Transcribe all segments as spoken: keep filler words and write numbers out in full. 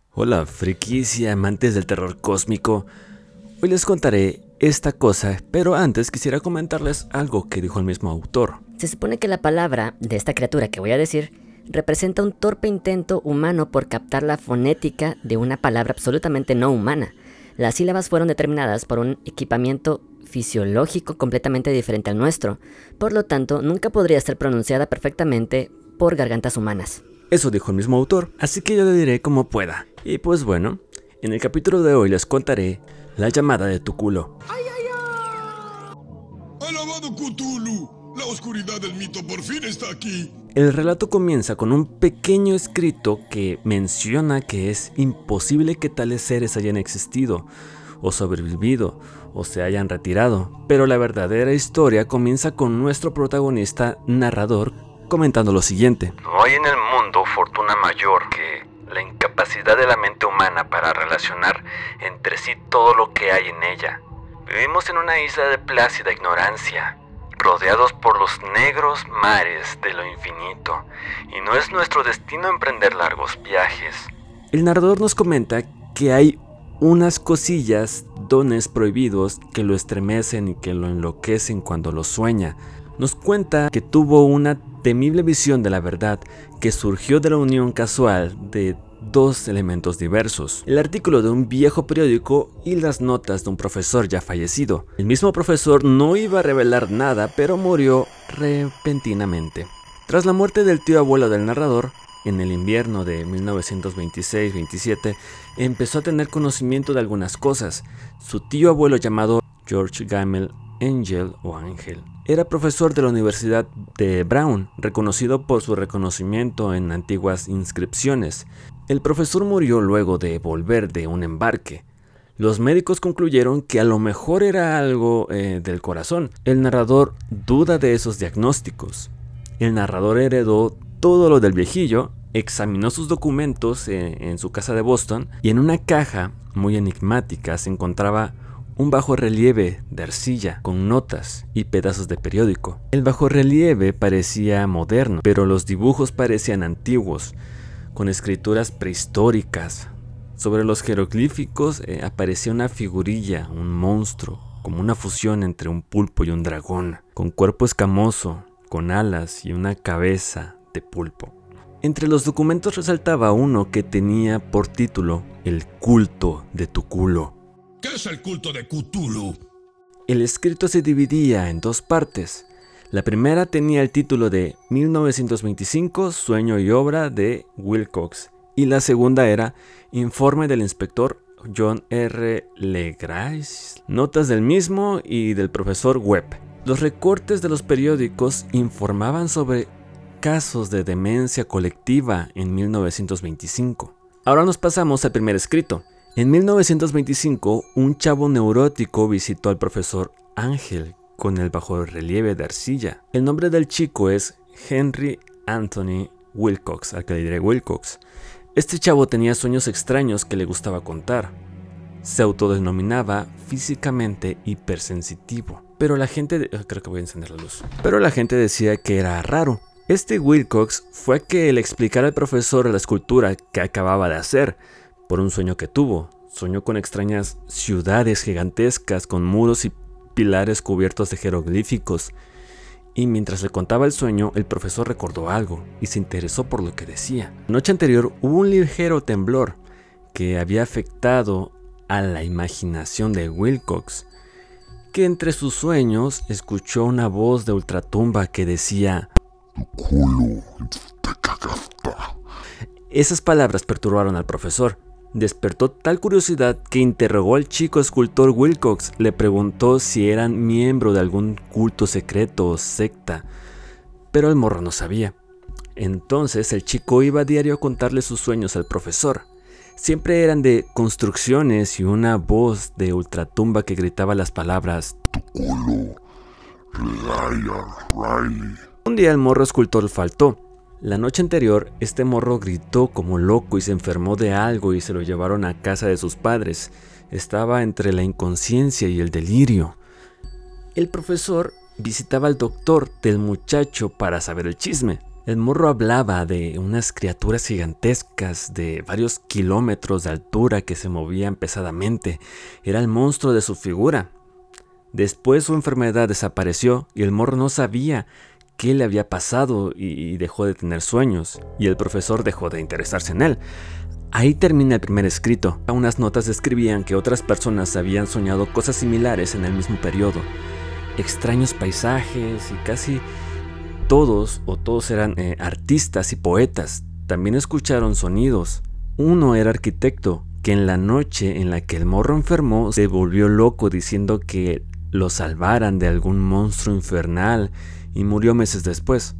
Hola, frikis y amantes del terror cósmico. Hoy les contaré esta cosa, pero antes quisiera comentarles algo que dijo el mismo autor. Se supone que la palabra de esta criatura que voy a decir representa un torpe intento humano por captar la fonética de una palabra absolutamente no humana. Las sílabas fueron determinadas por un equipamiento fisiológico completamente diferente al nuestro, por lo tanto nunca podría ser pronunciada perfectamente por gargantas humanas. Eso dijo el mismo autor, así que yo le diré como pueda. Y pues bueno, en el capítulo de hoy les contaré la llamada de tu culo. ¡Ay, ay, ay! ¡Alabado Cthulhu! La oscuridad del mito por fin está aquí. El relato comienza con un pequeño escrito que menciona que es imposible que tales seres hayan existido, o sobrevivido, o se hayan retirado. Pero la verdadera historia comienza con nuestro protagonista narrador comentando lo siguiente. No hay en el mundo fortuna mayor que la incapacidad de la mente humana para relacionar entre sí todo lo que hay en ella. Vivimos en una isla de plácida ignorancia, rodeados por los negros mares de lo infinito, y no es nuestro destino emprender largos viajes. El narrador nos comenta que hay unas cosillas, dones prohibidos que lo estremecen y que lo enloquecen cuando lo sueña. Nos cuenta que tuvo una temible visión de la verdad que surgió de la unión casual de dos elementos diversos: el artículo de un viejo periódico y las notas de un profesor ya fallecido. El mismo profesor no iba a revelar nada, pero murió repentinamente. Tras la muerte del tío abuelo del narrador, en el invierno de mil novecientos veintiséis veintisiete, empezó a tener conocimiento de algunas cosas. Su tío abuelo, llamado George Gamel Angel o Ángel, era profesor de la Universidad de Brown, reconocido por su reconocimiento en antiguas inscripciones. El profesor murió luego de volver de un embarque. Los médicos concluyeron que a lo mejor era algo eh, del corazón. El narrador duda de esos diagnósticos. El narrador heredó todo lo del viejillo, examinó sus documentos eh, en su casa de Boston, y en una caja muy enigmática se encontraba un bajorrelieve de arcilla con notas y pedazos de periódico. El bajorrelieve parecía moderno, pero los dibujos parecían antiguos, con escrituras prehistóricas. Sobre los jeroglíficos eh, aparecía una figurilla, un monstruo, como una fusión entre un pulpo y un dragón, con cuerpo escamoso, con alas y una cabeza de pulpo. Entre los documentos resaltaba uno que tenía por título El culto de tu culo. ¿Qué es el culto de Cthulhu? El escrito se dividía en dos partes. La primera tenía el título de mil novecientos veinticinco, Sueño y obra de Wilcox, y la segunda era Informe del inspector John R. Legrais, notas del mismo y del profesor Webb. Los recortes de los periódicos informaban sobre casos de demencia colectiva en mil novecientos veinticinco. Ahora nos pasamos al primer escrito. En mil novecientos veinticinco, un chavo neurótico visitó al profesor Ángel con el bajorrelieve de arcilla. El nombre del chico es Henry Anthony Wilcox, al que le diré Wilcox. Este chavo tenía sueños extraños que le gustaba contar. Se autodenominaba físicamente hipersensitivo, pero la gente... De... Creo que voy a encender la luz. Pero la gente decía que era raro. Este Wilcox fue a que le explicara al profesor la escultura que acababa de hacer, por un sueño que tuvo. Soñó con extrañas ciudades gigantescas con muros y pilares cubiertos de jeroglíficos. Y mientras le contaba el sueño, el profesor recordó algo y se interesó por lo que decía. La noche anterior hubo un ligero temblor que había afectado a la imaginación de Wilcox, que entre sus sueños escuchó una voz de ultratumba que decía: Tu culo, te cagaste. Esas palabras perturbaron al profesor. Despertó tal curiosidad que interrogó al chico escultor Wilcox. Le preguntó si eran miembro de algún culto secreto o secta, pero el morro no sabía. Entonces el chico iba a diario a contarle sus sueños al profesor. Siempre eran de construcciones y una voz de ultratumba que gritaba las palabras: Tu culo, Ryan Riley. Un día el morro escultor faltó. La noche anterior, este morro gritó como loco y se enfermó de algo y se lo llevaron a casa de sus padres. Estaba entre la inconsciencia y el delirio. El profesor visitaba al doctor del muchacho para saber el chisme. El morro hablaba de unas criaturas gigantescas de varios kilómetros de altura que se movían pesadamente. Era el monstruo de su figura. Después su enfermedad desapareció y el morro no sabía qué le había pasado y dejó de tener sueños. Y el profesor dejó de interesarse en él. Ahí termina el primer escrito. Unas notas describían que otras personas habían soñado cosas similares en el mismo periodo. Extraños paisajes y casi todos o todos eran eh, artistas y poetas. También escucharon sonidos. Uno era arquitecto, que en la noche en la que el morro enfermó se volvió loco diciendo que lo salvaran de algún monstruo infernal y murió meses después.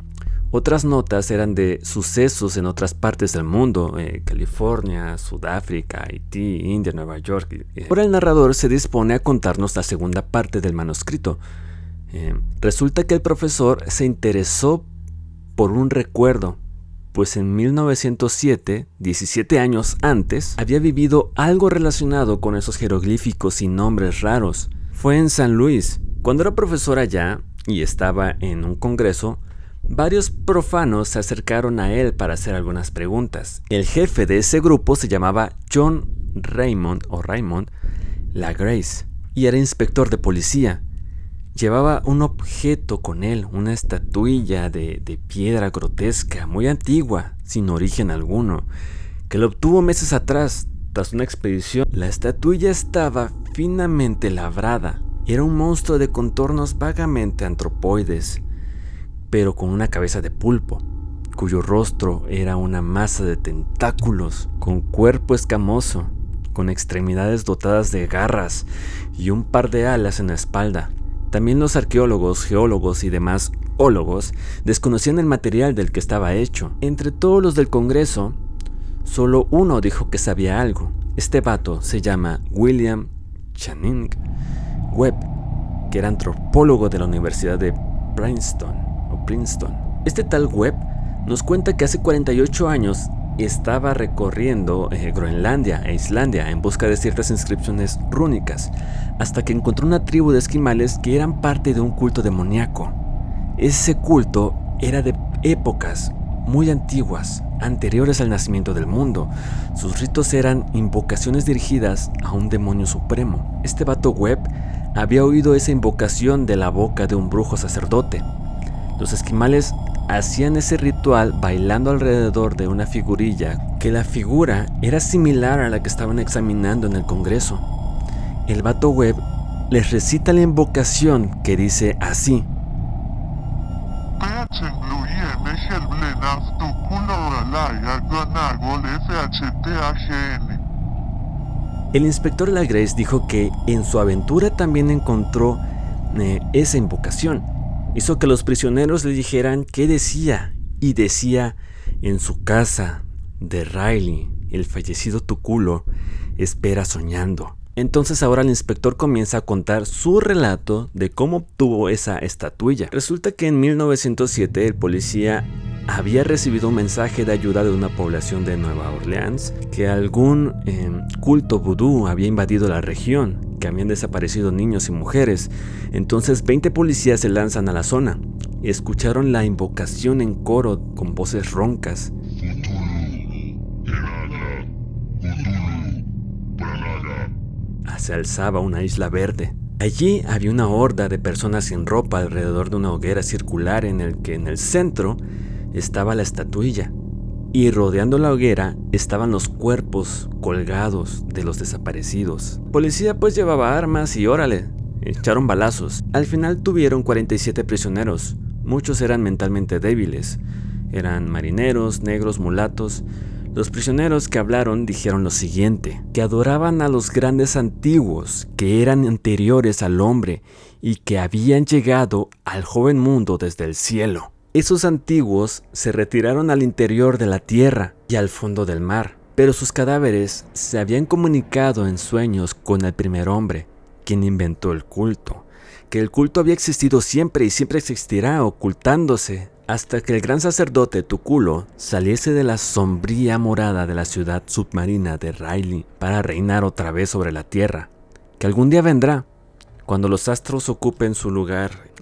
Otras notas eran de sucesos en otras partes del mundo, eh, California, Sudáfrica, Haití, India, Nueva York. Ahora el narrador se dispone a contarnos la segunda parte del manuscrito. Eh, resulta que el profesor se interesó por un recuerdo, pues en mil novecientos siete, diecisiete años antes, había vivido algo relacionado con esos jeroglíficos y nombres raros. Fue en San Luis. Cuando era profesor allá y estaba en un congreso, varios profanos se acercaron a él para hacer algunas preguntas. El jefe de ese grupo se llamaba John Raymond o Raymond LaGrace y era inspector de policía. Llevaba un objeto con él, una estatuilla de, de piedra grotesca, muy antigua, sin origen alguno, que lo obtuvo meses atrás, tras una expedición. La estatuilla estaba finamente labrada. Era un monstruo de contornos vagamente antropoides, pero con una cabeza de pulpo, cuyo rostro era una masa de tentáculos, con cuerpo escamoso, con extremidades dotadas de garras y un par de alas en la espalda. También los arqueólogos, geólogos y demás ólogos desconocían el material del que estaba hecho. Entre todos los del Congreso, solo uno dijo que sabía algo. Este vato se llama William Channing Webb, que era antropólogo de la Universidad de Princeton, o Princeton. Este tal Webb nos cuenta que hace cuarenta y ocho años estaba recorriendo eh, Groenlandia e Islandia en busca de ciertas inscripciones rúnicas, hasta que encontró una tribu de esquimales que eran parte de un culto demoníaco. Ese culto era de épocas muy antiguas, anteriores al nacimiento del mundo. Sus ritos eran invocaciones dirigidas a un demonio supremo. Este vato Webb había oído esa invocación de la boca de un brujo sacerdote. Los esquimales hacían ese ritual bailando alrededor de una figurilla, que la figura era similar a la que estaban examinando en el Congreso. El vato Webb les recita la invocación que dice así: El inspector LaGrace dijo que en su aventura también encontró eh, esa invocación. Hizo que los prisioneros le dijeran qué decía, y decía: en su casa de Riley, el fallecido Tuculo espera soñando. Entonces ahora el inspector comienza a contar su relato de cómo obtuvo esa estatuilla. Resulta que en mil novecientos siete el policía había recibido un mensaje de ayuda de una población de Nueva Orleans, que algún eh, culto vudú había invadido la región, que habían desaparecido niños y mujeres. Entonces veinte policías se lanzan a la zona. Escucharon la invocación en coro con voces roncas. Se alzaba una isla verde. Allí había una horda de personas sin ropa alrededor de una hoguera circular en el que en el centro estaba la estatuilla, y rodeando la hoguera estaban los cuerpos colgados de los desaparecidos. La policía pues llevaba armas y órale, echaron balazos. Al final tuvieron cuarenta y siete prisioneros. Muchos eran mentalmente débiles. Eran marineros, negros, mulatos. Los prisioneros que hablaron dijeron lo siguiente: que adoraban a los grandes antiguos, que eran anteriores al hombre y que habían llegado al joven mundo desde el cielo. Esos antiguos se retiraron al interior de la tierra y al fondo del mar, pero sus cadáveres se habían comunicado en sueños con el primer hombre, quien inventó el culto, que el culto había existido siempre y siempre existirá, ocultándose hasta que el gran sacerdote Tuculo saliese de la sombría morada de la ciudad submarina de Riley para reinar otra vez sobre la tierra, que algún día vendrá, cuando los astros ocupen su lugar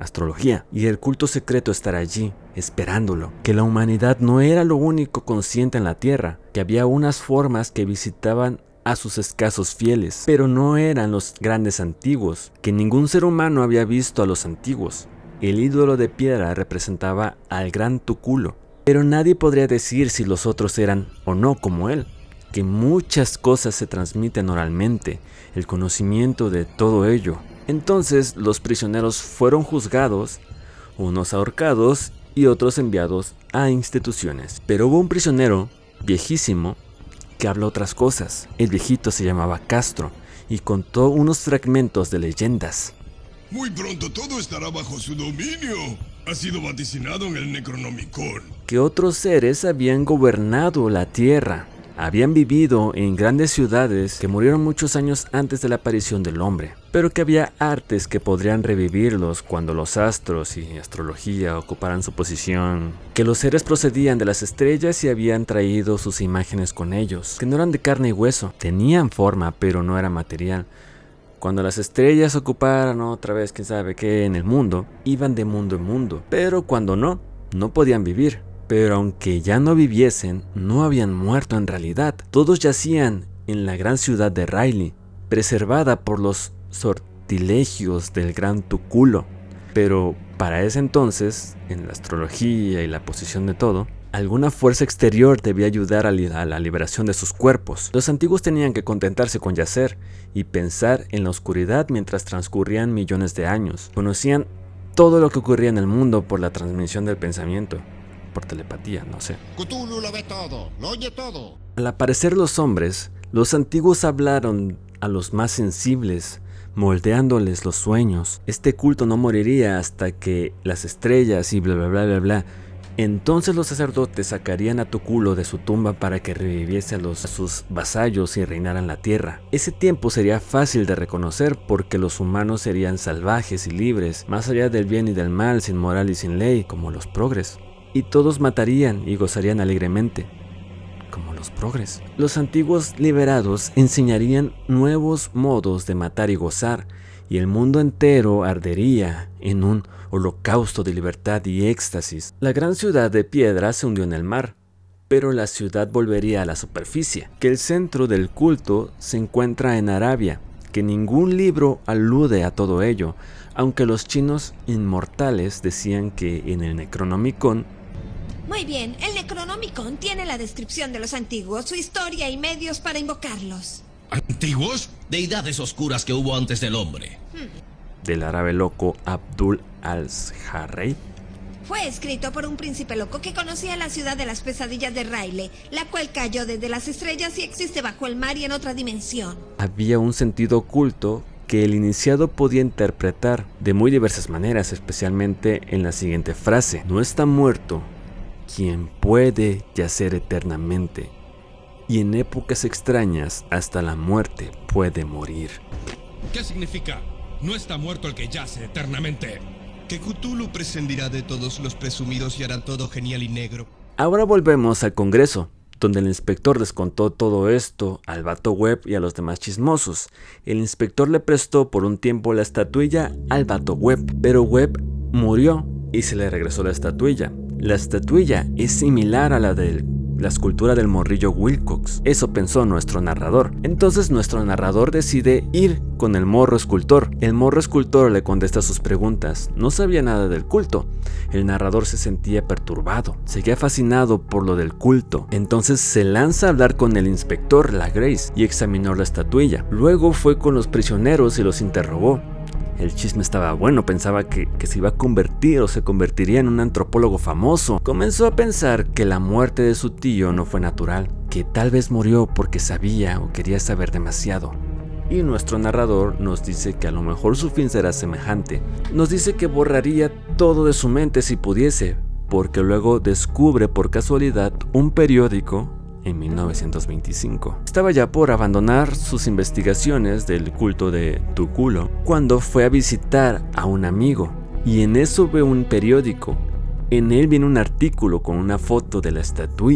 astrología, y el culto secreto estar allí, esperándolo, que la humanidad no era lo único consciente en la Tierra, que había unas formas que visitaban a sus escasos fieles, pero no eran los grandes antiguos, que ningún ser humano había visto a los antiguos. El ídolo de piedra representaba al gran Tuculo, pero nadie podría decir si los otros eran o no como él, que muchas cosas se transmiten oralmente, el conocimiento de todo ello. Entonces los prisioneros fueron juzgados, unos ahorcados y otros enviados a instituciones. Pero hubo un prisionero, viejísimo, que habló otras cosas. El viejito se llamaba Castro y contó unos fragmentos de leyendas. Muy pronto todo estará bajo su dominio. Ha sido vaticinado en el Necronomicon. Que otros seres habían gobernado la tierra. Habían vivido en grandes ciudades que murieron muchos años antes de la aparición del hombre, pero que había artes que podrían revivirlos cuando los astros y astrología ocuparan su posición, que los seres procedían de las estrellas y habían traído sus imágenes con ellos, que no eran de carne y hueso, tenían forma pero no era material. Cuando las estrellas ocuparan otra vez quién sabe qué en el mundo, iban de mundo en mundo, pero cuando no, no podían vivir. Pero aunque ya no viviesen, no habían muerto en realidad. Todos yacían en la gran ciudad de Rayleigh, preservada por los sortilegios del gran Tuculo. Pero para ese entonces, en la astrología y la posición de todo, alguna fuerza exterior debía ayudar a la liberación de sus cuerpos. Los antiguos tenían que contentarse con yacer y pensar en la oscuridad mientras transcurrían millones de años. Conocían todo lo que ocurría en el mundo por la transmisión del pensamiento. Por telepatía, no sé. Cthulhu lo ve todo, lo oye todo. Al aparecer los hombres, los antiguos hablaron a los más sensibles, moldeándoles los sueños. Este culto no moriría hasta que las estrellas y bla bla bla bla bla. Entonces los sacerdotes sacarían a Tuculo de su tumba para que reviviese a, los, a sus vasallos y reinaran la tierra. Ese tiempo sería fácil de reconocer porque los humanos serían salvajes y libres, más allá del bien y del mal, sin moral y sin ley, como los progres. Y todos matarían y gozarían alegremente, como los progres. Los antiguos liberados enseñarían nuevos modos de matar y gozar, y el mundo entero ardería en un holocausto de libertad y éxtasis. La gran ciudad de piedra se hundió en el mar, pero la ciudad volvería a la superficie. Que el centro del culto se encuentra en Arabia, que ningún libro alude a todo ello, aunque los chinos inmortales decían que en el Necronomicon. Muy bien, el Necronomicon tiene la descripción de los antiguos, su historia y medios para invocarlos. ¿Antiguos? Deidades oscuras que hubo antes del hombre. Hmm. Del árabe loco Abdul al-Harrey. Fue escrito por un príncipe loco que conocía la ciudad de las pesadillas de Rayleigh, la cual cayó desde las estrellas y existe bajo el mar y en otra dimensión. Había un sentido oculto que el iniciado podía interpretar de muy diversas maneras, especialmente en la siguiente frase: no está muerto quien puede yacer eternamente, y en épocas extrañas hasta la muerte puede morir. ¿Qué significa? No está muerto el que yace eternamente. Que Cthulhu prescindirá de todos los presumidos y hará todo genial y negro. Ahora volvemos al Congreso, donde el inspector les contó todo esto al vato Webb y a los demás chismosos. El inspector le prestó por un tiempo la estatuilla al vato Webb, pero Webb murió y se le regresó la estatuilla. La estatuilla es similar a la de la escultura del morrillo Wilcox. Eso pensó nuestro narrador. Entonces nuestro narrador decide ir con el morro escultor. El morro escultor le contesta sus preguntas. No sabía nada del culto. El narrador se sentía perturbado. Seguía fascinado por lo del culto. Entonces se lanza a hablar con el inspector, la Grace, y examinó la estatuilla. Luego fue con los prisioneros y los interrogó. El chisme estaba bueno, pensaba que, que se iba a convertir o se convertiría en un antropólogo famoso. Comenzó a pensar que la muerte de su tío no fue natural, que tal vez murió porque sabía o quería saber demasiado. Y nuestro narrador nos dice que a lo mejor su fin será semejante. Nos dice que borraría todo de su mente si pudiese, porque luego descubre por casualidad un periódico en mil novecientos veinticinco. Estaba ya por abandonar sus investigaciones del culto de Tuculo cuando fue a visitar a un amigo, y en eso ve un periódico. En él viene un artículo con una foto de la estatuilla.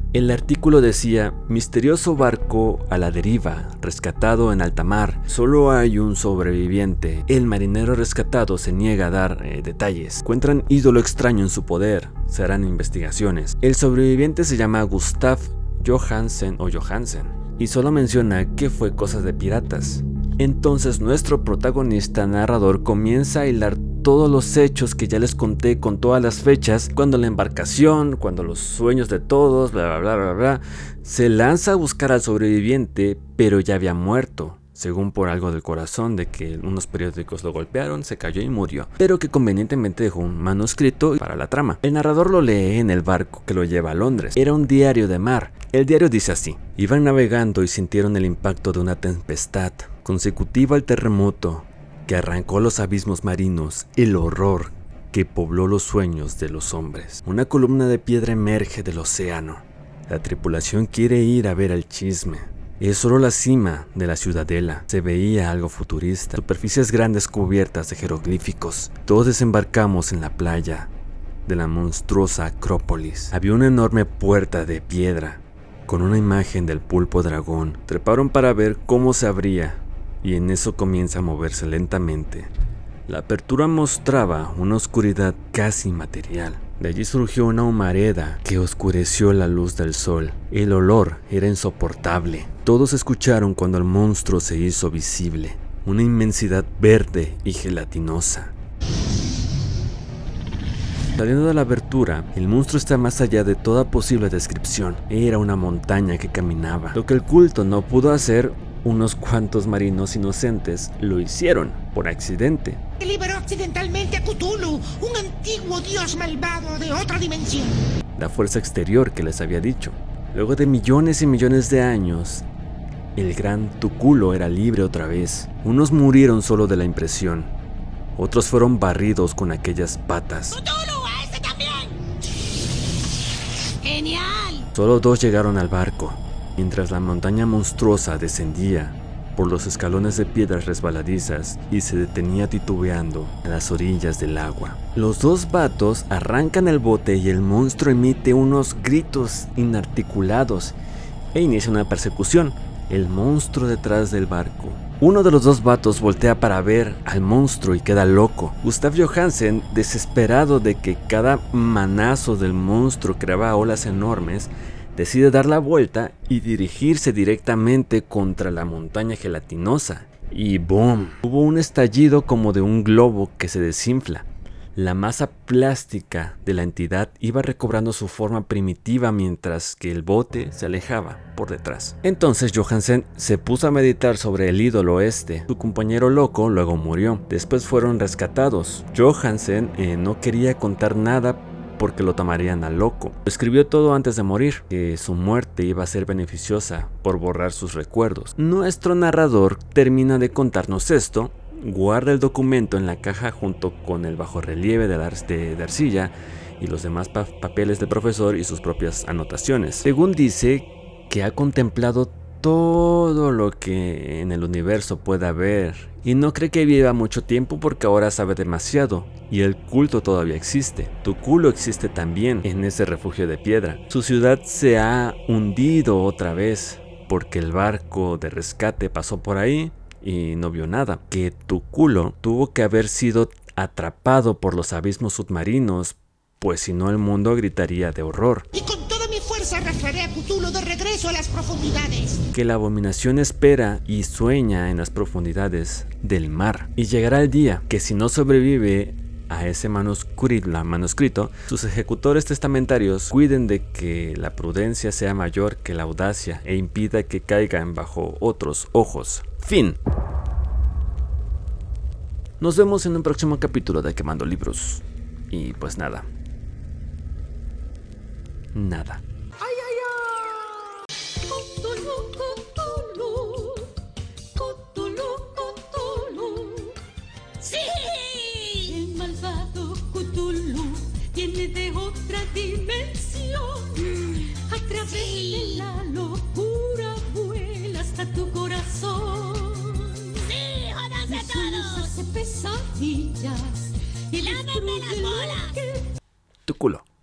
El artículo decía: misterioso barco a la deriva, rescatado en alta mar, solo hay un sobreviviente. El marinero rescatado se niega a dar eh, detalles. Encuentran ídolo extraño en su poder, se harán investigaciones. El sobreviviente se llama Gustav Johansen o Johansen y solo menciona que fue cosa de piratas. Entonces nuestro protagonista narrador comienza a hilar todos los hechos que ya les conté con todas las fechas, cuando la embarcación, cuando los sueños de todos, bla bla bla bla bla, se lanza a buscar al sobreviviente, pero ya había muerto, según por algo del corazón de que unos periódicos lo golpearon, se cayó y murió, pero que convenientemente dejó un manuscrito para la trama. El narrador lo lee en el barco que lo lleva a Londres. Era un diario de mar. El diario dice así: iban navegando y sintieron el impacto de una tempestad consecutiva al terremoto que arrancó los abismos marinos, el horror que pobló los sueños de los hombres. Una columna de piedra emerge del océano. La tripulación quiere ir a ver el chisme. Es solo la cima de la ciudadela. Se veía algo futurista, superficies grandes cubiertas de jeroglíficos. Todos desembarcamos en la playa de la monstruosa Acrópolis. Había una enorme puerta de piedra con una imagen del pulpo dragón. Treparon para ver cómo se abría, y en eso comienza a moverse lentamente. La apertura mostraba una oscuridad casi material. De allí surgió una humareda que oscureció la luz del sol. El olor era insoportable. Todos escucharon cuando el monstruo se hizo visible. Una inmensidad verde y gelatinosa. Saliendo de la abertura, el monstruo está más allá de toda posible descripción. Era una montaña que caminaba. Lo que el culto no pudo hacer, unos cuantos marinos inocentes lo hicieron por accidente. Liberó accidentalmente a Cthulhu, un antiguo dios malvado de otra dimensión. La fuerza exterior que les había dicho. Luego de millones y millones de años, el gran Túculo era libre otra vez. Unos murieron solo de la impresión. Otros fueron barridos con aquellas patas. ¡Cthulhu, a este también! ¡Genial! Solo dos llegaron al barco. Mientras la montaña monstruosa descendía por los escalones de piedras resbaladizas y se detenía titubeando a las orillas del agua. Los dos vatos arrancan el bote y el monstruo emite unos gritos inarticulados e inicia una persecución. El monstruo detrás del barco. Uno de los dos vatos voltea para ver al monstruo y queda loco. Gustav Johansen, desesperado de que cada manazo del monstruo creaba olas enormes, decide dar la vuelta y dirigirse directamente contra la montaña gelatinosa. Y ¡boom! Hubo un estallido como de un globo que se desinfla. La masa plástica de la entidad iba recobrando su forma primitiva mientras que el bote se alejaba por detrás. Entonces Johansen se puso a meditar sobre el ídolo este. Su compañero loco luego murió. Después fueron rescatados. Johansen eh, no quería contar nada porque lo tomarían a loco. Escribió todo antes de morir, que su muerte iba a ser beneficiosa por borrar sus recuerdos. Nuestro narrador termina de contarnos esto, guarda el documento en la caja junto con el bajorrelieve de, la, de, de arcilla y los demás pa papeles del profesor y sus propias anotaciones. Según dice, que ha contemplado todo lo que en el universo pueda haber y no cree que viva mucho tiempo porque ahora sabe demasiado y el culto todavía existe. Túculo existe también en ese refugio de piedra. Su ciudad se ha hundido otra vez porque el barco de rescate pasó por ahí y no vio nada. Que Túculo tuvo que haber sido atrapado por los abismos submarinos, pues si no el mundo gritaría de horror. Y con toda mi fuerza arrastraré a Cthulhu de regreso a las profundidades. Que la abominación espera y sueña en las profundidades del mar. Y llegará el día que si no sobrevive a ese manuscrito, manuscrito, sus ejecutores testamentarios cuiden de que la prudencia sea mayor que la audacia e impida que caigan bajo otros ojos. Fin. Nos vemos en un próximo capítulo de Quemando Libros. Y pues nada. Nada. ¡Ay, ay, ay! Cthulhu, Cthulhu, Cthulhu, Cthulhu. ¡Sí! El malvado Cthulhu viene de otra dimensión. A través de la locura vuela hasta tu corazón. ¡Sí, jódanse todos! Hace pesadillas y ¡Lámenme la cola! Tu culo.